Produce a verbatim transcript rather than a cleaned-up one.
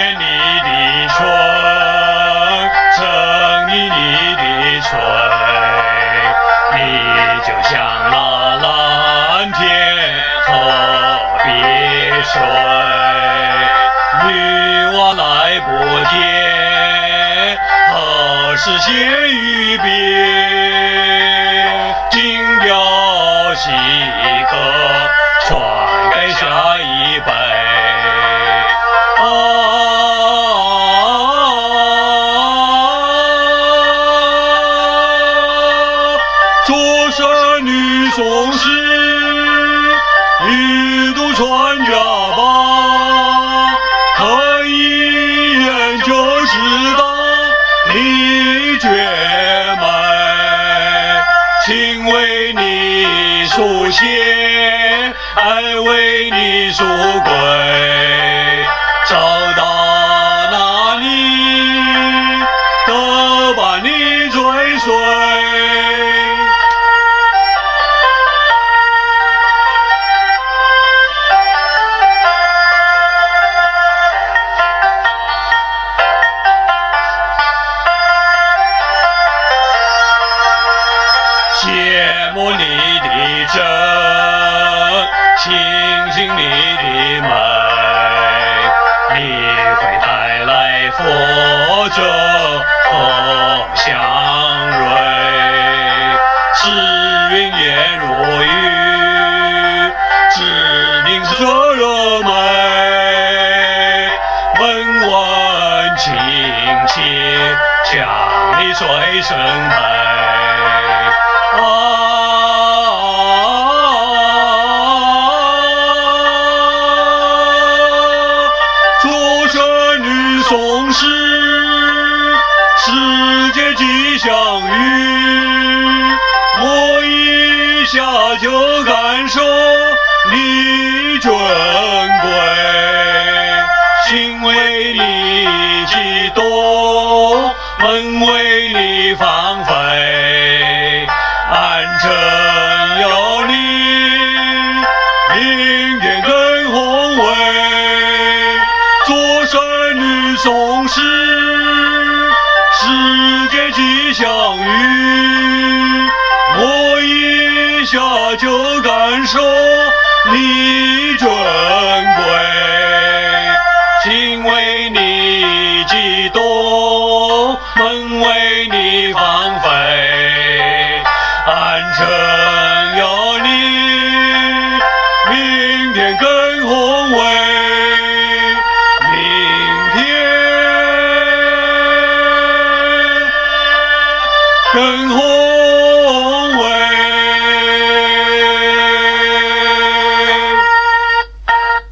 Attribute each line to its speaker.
Speaker 1: 念你的春，成你你的春，你就像那蓝天和碧水，女娲来不见，何时先于别？金雕细刻，传给下一辈。啊，祝生女宋诗，欲读传家宝，可一眼就知道你绝美。情为你书写，爱为你书归，找到哪里都把你追随。羡慕你的真，庆幸你的美，你会带来佛者和祥瑞，时云也如雨，指定是这热美，问问亲切，向你随身陪。啊，祝生女宋诗，世界吉祥语，摸一下就感受你尊贵，心为你激动，门为你放飞。暗城有你，明天更宏伟。祝生女宋诗，世界吉祥语，摸一下就感受你尊贵，心为你激动，门为你放飞。暗城有你，明天更宏伟，明天更宏伟。